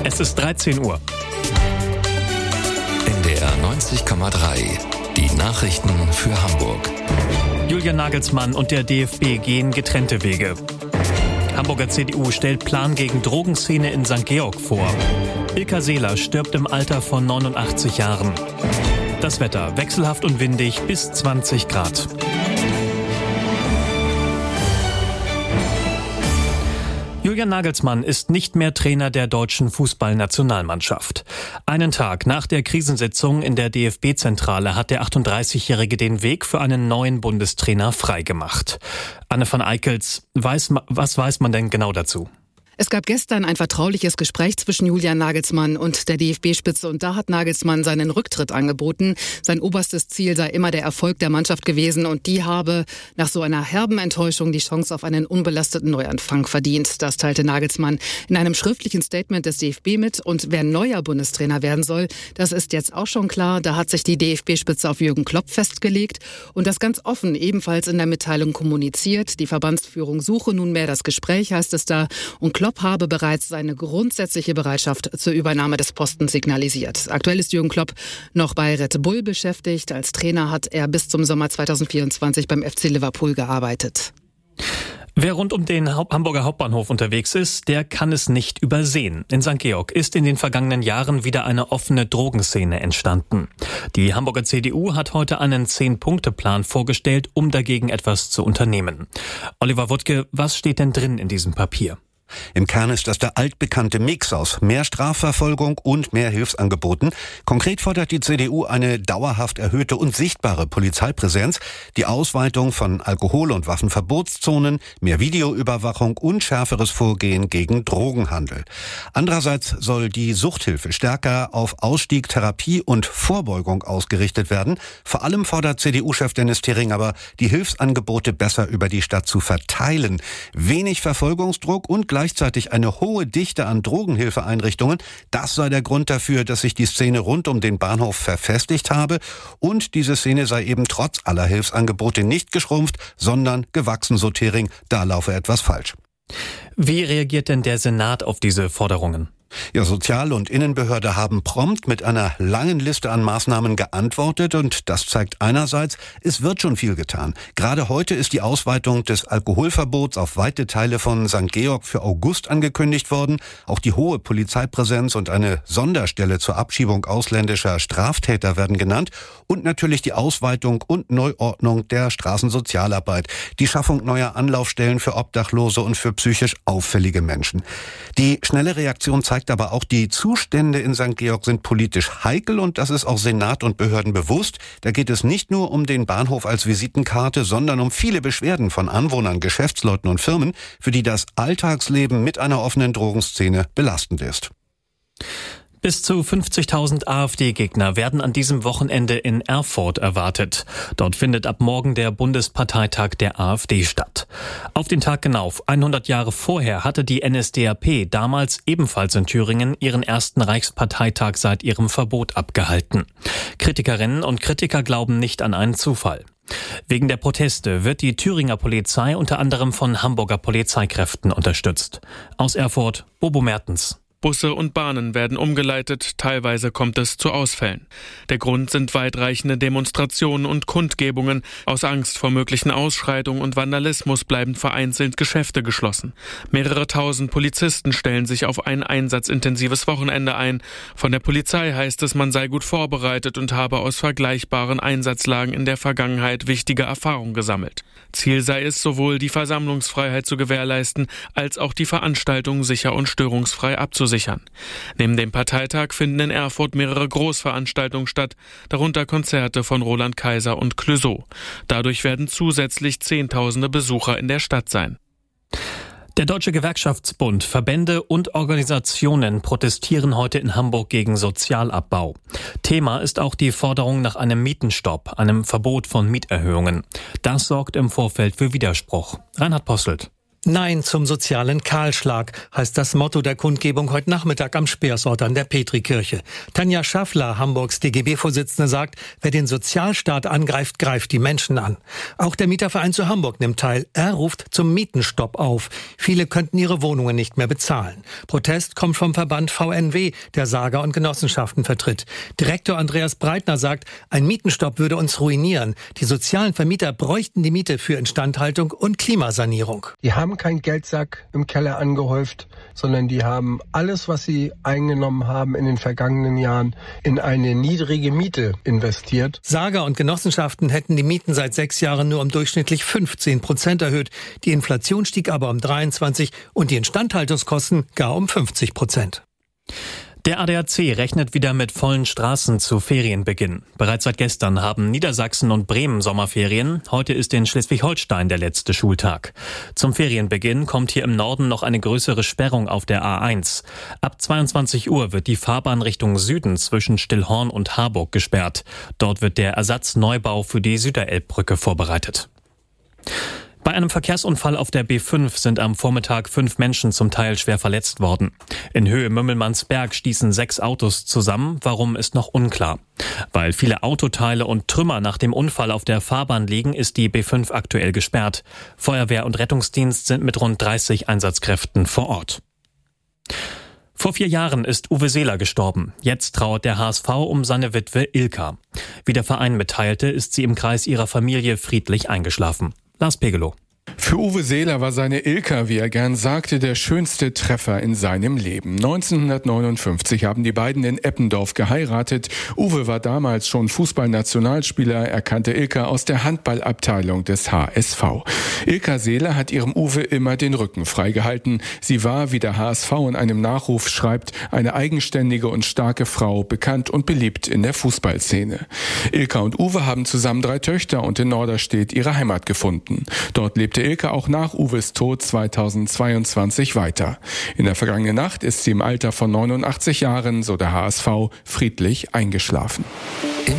Es ist 13 Uhr. NDR 90,3. Die Nachrichten für Hamburg. Julian Nagelsmann und der DFB gehen getrennte Wege. Hamburger CDU stellt Plan gegen Drogenszene in St. Georg vor. Ilka Seeler stirbt im Alter von 89 Jahren. Das Wetter wechselhaft und windig bis 20 Grad. Julian Nagelsmann ist nicht mehr Trainer der deutschen Fußballnationalmannschaft. Einen Tag nach der Krisensitzung in der DFB-Zentrale hat der 38-Jährige den Weg für einen neuen Bundestrainer freigemacht. Anne van Eickels, was weiß man denn genau dazu? Es gab gestern ein vertrauliches Gespräch zwischen Julian Nagelsmann und der DFB-Spitze und da hat Nagelsmann seinen Rücktritt angeboten. Sein oberstes Ziel sei immer der Erfolg der Mannschaft gewesen und die habe nach so einer herben Enttäuschung die Chance auf einen unbelasteten Neuanfang verdient. Das teilte Nagelsmann in einem schriftlichen Statement des DFB mit und wer neuer Bundestrainer werden soll, das ist jetzt auch schon klar. Da hat sich die DFB-Spitze auf Jürgen Klopp festgelegt und das ganz offen ebenfalls in der Mitteilung kommuniziert. Die Verbandsführung suche nunmehr das Gespräch, heißt es da, und Klopp habe bereits seine grundsätzliche Bereitschaft zur Übernahme des Postens signalisiert. Aktuell ist Jürgen Klopp noch bei Red Bull beschäftigt. Als Trainer hat er bis zum Sommer 2024 beim FC Liverpool gearbeitet. Wer rund um den Hamburger Hauptbahnhof unterwegs ist, der kann es nicht übersehen. In St. Georg ist in den vergangenen Jahren wieder eine offene Drogenszene entstanden. Die Hamburger CDU hat heute einen 10-Punkte-Plan vorgestellt, um dagegen etwas zu unternehmen. Oliver Wuttke, was steht denn drin in diesem Papier? Im Kern ist das der altbekannte Mix aus mehr Strafverfolgung und mehr Hilfsangeboten. Konkret fordert die CDU eine dauerhaft erhöhte und sichtbare Polizeipräsenz, die Ausweitung von Alkohol- und Waffenverbotszonen, mehr Videoüberwachung und schärferes Vorgehen gegen Drogenhandel. Andererseits soll die Suchthilfe stärker auf Ausstieg, Therapie und Vorbeugung ausgerichtet werden. Vor allem fordert CDU-Chef Dennis Thering aber, die Hilfsangebote besser über die Stadt zu verteilen. Wenig Verfolgungsdruck und gleichzeitig eine hohe Dichte an Drogenhilfeeinrichtungen. Das sei der Grund dafür, dass sich die Szene rund um den Bahnhof verfestigt habe. Und diese Szene sei eben trotz aller Hilfsangebote nicht geschrumpft, sondern gewachsen, so Thering. Da laufe etwas falsch. Wie reagiert denn der Senat auf diese Forderungen? Ja, Sozial- und Innenbehörde haben prompt mit einer langen Liste an Maßnahmen geantwortet und das zeigt einerseits, es wird schon viel getan. Gerade heute ist die Ausweitung des Alkoholverbots auf weite Teile von St. Georg für August angekündigt worden. Auch die hohe Polizeipräsenz und eine Sonderstelle zur Abschiebung ausländischer Straftäter werden genannt und natürlich die Ausweitung und Neuordnung der Straßensozialarbeit, die Schaffung neuer Anlaufstellen für Obdachlose und für psychisch auffällige Menschen. Die schnelle Reaktion zeigt aber auch, die Zustände in St. Georg sind politisch heikel und das ist auch Senat und Behörden bewusst. Da geht es nicht nur um den Bahnhof als Visitenkarte, sondern um viele Beschwerden von Anwohnern, Geschäftsleuten und Firmen, für die das Alltagsleben mit einer offenen Drogenszene belastend ist. Bis zu 50.000 AfD-Gegner werden an diesem Wochenende in Erfurt erwartet. Dort findet ab morgen der Bundesparteitag der AfD statt. Auf den Tag genau, 100 Jahre vorher, hatte die NSDAP damals ebenfalls in Thüringen ihren ersten Reichsparteitag seit ihrem Verbot abgehalten. Kritikerinnen und Kritiker glauben nicht an einen Zufall. Wegen der Proteste wird die Thüringer Polizei unter anderem von Hamburger Polizeikräften unterstützt. Aus Erfurt, Bobo Mertens. Busse und Bahnen werden umgeleitet, teilweise kommt es zu Ausfällen. Der Grund sind weitreichende Demonstrationen und Kundgebungen. Aus Angst vor möglichen Ausschreitungen und Vandalismus bleiben vereinzelt Geschäfte geschlossen. Mehrere tausend Polizisten stellen sich auf ein einsatzintensives Wochenende ein. Von der Polizei heißt es, man sei gut vorbereitet und habe aus vergleichbaren Einsatzlagen in der Vergangenheit wichtige Erfahrungen gesammelt. Ziel sei es, sowohl die Versammlungsfreiheit zu gewährleisten, als auch die Veranstaltung sicher und störungsfrei abzusichern. Neben dem Parteitag finden in Erfurt mehrere Großveranstaltungen statt, darunter Konzerte von Roland Kaiser und Clouseau. Dadurch werden zusätzlich Zehntausende Besucher in der Stadt sein. Der Deutsche Gewerkschaftsbund, Verbände und Organisationen protestieren heute in Hamburg gegen Sozialabbau. Thema ist auch die Forderung nach einem Mietenstopp, einem Verbot von Mieterhöhungen. Das sorgt im Vorfeld für Widerspruch. Reinhard Posselt. Nein zum sozialen Kahlschlag heißt das Motto der Kundgebung heute Nachmittag am Speersort an der Petrikirche. Tanja Schaffler, Hamburgs DGB-Vorsitzende, sagt, wer den Sozialstaat angreift, greift die Menschen an. Auch der Mieterverein zu Hamburg nimmt teil. Er ruft zum Mietenstopp auf. Viele könnten ihre Wohnungen nicht mehr bezahlen. Protest kommt vom Verband VNW, der Sager und Genossenschaften vertritt. Direktor Andreas Breitner sagt, ein Mietenstopp würde uns ruinieren. Die sozialen Vermieter bräuchten die Miete für Instandhaltung und Klimasanierung. Die haben keinen Geldsack im Keller angehäuft, sondern die haben alles, was sie eingenommen haben in den vergangenen Jahren, in eine niedrige Miete investiert. Sager und Genossenschaften hätten die Mieten seit 6 Jahren nur um durchschnittlich 15% erhöht. Die Inflation stieg aber um 23% und die Instandhaltungskosten gar um 50%. Der ADAC rechnet wieder mit vollen Straßen zu Ferienbeginn. Bereits seit gestern haben Niedersachsen und Bremen Sommerferien. Heute ist in Schleswig-Holstein der letzte Schultag. Zum Ferienbeginn kommt hier im Norden noch eine größere Sperrung auf der A1. Ab 22 Uhr wird die Fahrbahn Richtung Süden zwischen Stillhorn und Harburg gesperrt. Dort wird der Ersatzneubau für die Süderelbbrücke vorbereitet. Bei einem Verkehrsunfall auf der B5 sind am Vormittag 5 Menschen zum Teil schwer verletzt worden. In Höhe Mümmelmannsberg stießen 6 Autos zusammen. Warum, ist noch unklar. Weil viele Autoteile und Trümmer nach dem Unfall auf der Fahrbahn liegen, ist die B5 aktuell gesperrt. Feuerwehr und Rettungsdienst sind mit rund 30 Einsatzkräften vor Ort. Vor 4 Jahren ist Uwe Seeler gestorben. Jetzt trauert der HSV um seine Witwe Ilka. Wie der Verein mitteilte, ist sie im Kreis ihrer Familie friedlich eingeschlafen. Lars Pegelow. Für Uwe Seeler war seine Ilka, wie er gern sagte, der schönste Treffer in seinem Leben. 1959 haben die beiden in Eppendorf geheiratet. Uwe war damals schon Fußballnationalspieler. Er kannte Ilka aus der Handballabteilung des HSV. Ilka Seeler hat ihrem Uwe immer den Rücken freigehalten. Sie war, wie der HSV in einem Nachruf schreibt, eine eigenständige und starke Frau, bekannt und beliebt in der Fußballszene. Ilka und Uwe haben zusammen 3 Töchter und in Norderstedt ihre Heimat gefunden. Dort lebte Ilka auch nach Uwes Tod 2022 weiter. In der vergangenen Nacht ist sie im Alter von 89 Jahren, so der HSV, friedlich eingeschlafen.